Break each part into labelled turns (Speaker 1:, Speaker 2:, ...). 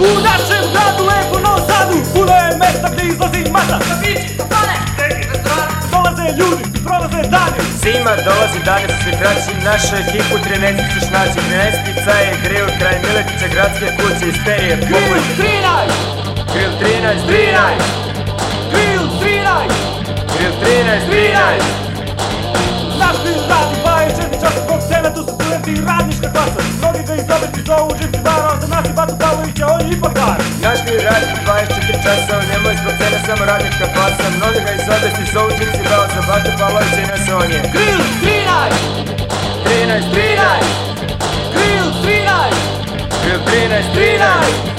Speaker 1: U našem gradu, lepo Novom Sadu, puno je mesta gdje izlazi masa.
Speaker 2: Kafići, kafane, neki restoran.
Speaker 1: Dolaze ljudi i prolaze dani.
Speaker 3: Zima dolazi, dani su sve kraći. Naša ekipu 13 ćeš naći. 13-ica je grill kraj Miletića, gradske kuće, isterije.
Speaker 1: Grill 13,
Speaker 3: Grill 13, 13.
Speaker 1: Grill 13,
Speaker 3: Grill 13, 13.
Speaker 1: naš grill radi 24 časa zbog cena, tu su studenti i radnička klasa. Mnogi ga izobeti zovu živci bara, za nas je Batu Pavlovića, on je ipak dar.
Speaker 3: Naš grill radi 24 časa, u njemu je zbog cene samo radnička klasa. Mnogi ga izobeti zovu živci bara, za Batu Pavlovića i nas on je.
Speaker 1: Grill 13,
Speaker 3: 13,
Speaker 1: 13, Grill 13,
Speaker 3: Grill 13, 13.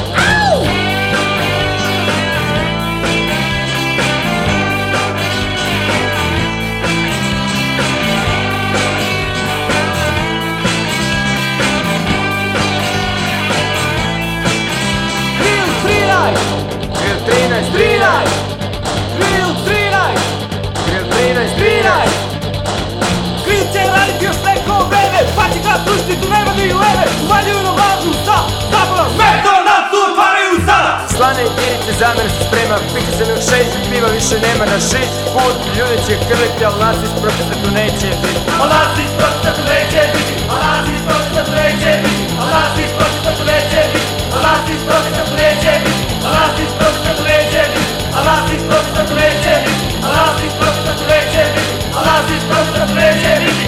Speaker 1: Grill 13,
Speaker 3: 13,
Speaker 1: 13, Grill 13,
Speaker 3: Grill 13, 13.
Speaker 1: Grill će raditi još neko vreme, pa će ga pružiti, tu nema dileme. Uvaljuju na vlažu sa zaborom, McDonald's tu otvaraju sada.
Speaker 3: Slane jedinice zamere se sprema, piće se mi u 6, piva više nema na 6 put. Ljudi će krviti, ali nas iz protesta tu neće biti.
Speaker 1: A nas iz protesta tu neće biti, a nas iz protesta tu neće biti, a nas iz protesta tu neće biti, a nas iz protesta tu neće biti, a nas iz protesta tu neće biti, a nas iz protesta tu neće biti, a nas iz protesta tu neće biti, a nas iz protesta tu neće biti.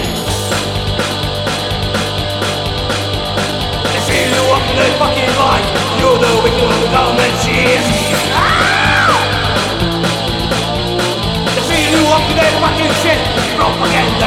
Speaker 1: They feel you up in their fucking life, you're the victim of the government shit. They feel you up in their fucking shit, propaganda.